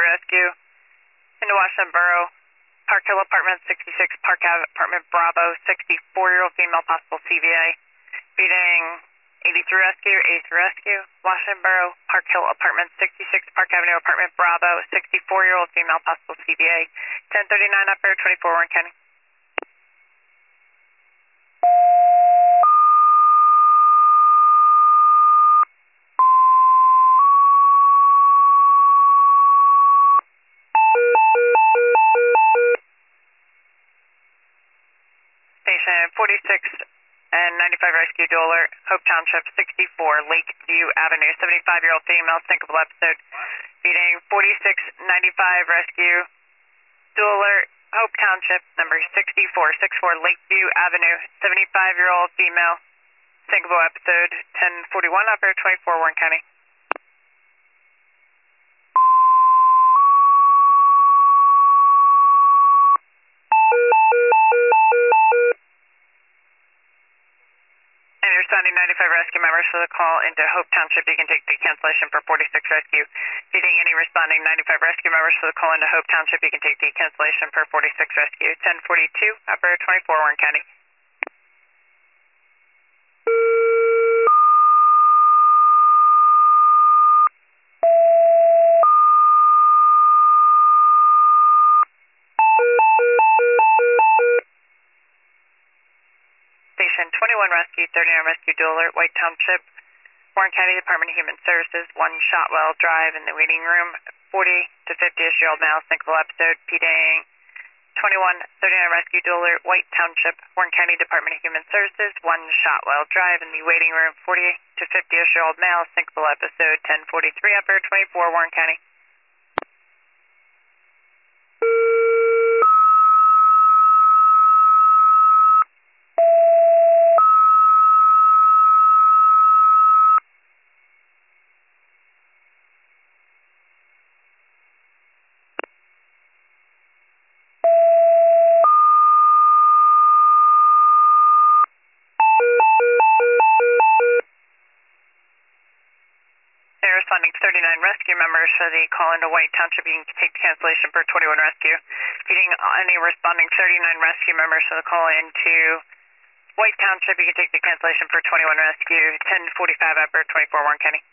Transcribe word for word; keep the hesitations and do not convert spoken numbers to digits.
Rescue into Washington Borough, Park Hill Apartment sixty-six, Park Ave Apartment Bravo, sixty-four-year-old female, possible C V A. Feeding eighty-three Rescue, eighty-three Rescue, Washington Borough, Park Hill Apartment sixty-six, Park Avenue Apartment Bravo, sixty-four-year-old female, possible C V A. ten thirty-nine Upper, twenty-four Warren County. Station forty-six and ninety-five Rescue Dual Alert, Hope Township sixty-four, Lakeview Avenue, seventy-five-year-old female, sinkable episode. Feeding forty-six ninety-five Rescue Dual Alert, Hope Township, number sixty-four, sixty-four Lakeview Avenue, seventy-five-year-old female, sinkable episode. ten forty-one Upper, twenty-four Warren County. And responding ninety-five Rescue members for the call into Hope Township, you can take the cancellation for forty-six Rescue. Feeding any responding ninety-five Rescue members for the call into Hope Township, you can take the cancellation for forty-six Rescue. ten forty-two Upper, twenty-four Warren County. Station twenty-one Rescue, thirty-nine Rescue Dual Alert, White Township, Warren County Department of Human Services, one Shotwell Drive in the waiting room, forty to fifty-ish-year-old male, sinkable episode, P-Dang. twenty-one thirty-nine Rescue Dual Alert, White Township, Warren County Department of Human Services, one Shotwell Drive in the waiting room, forty to fifty-ish-year-old male, sinkable episode, ten forty-three Upper, twenty-four Warren County. They're responding to thirty-nine Rescue members for the call into White Township. You can take the cancellation for twenty-one Rescue. Feeding any responding thirty-nine Rescue members for the call into White Township, you can take the cancellation for twenty-one Rescue. ten forty-five Upper, twenty-four Warren County.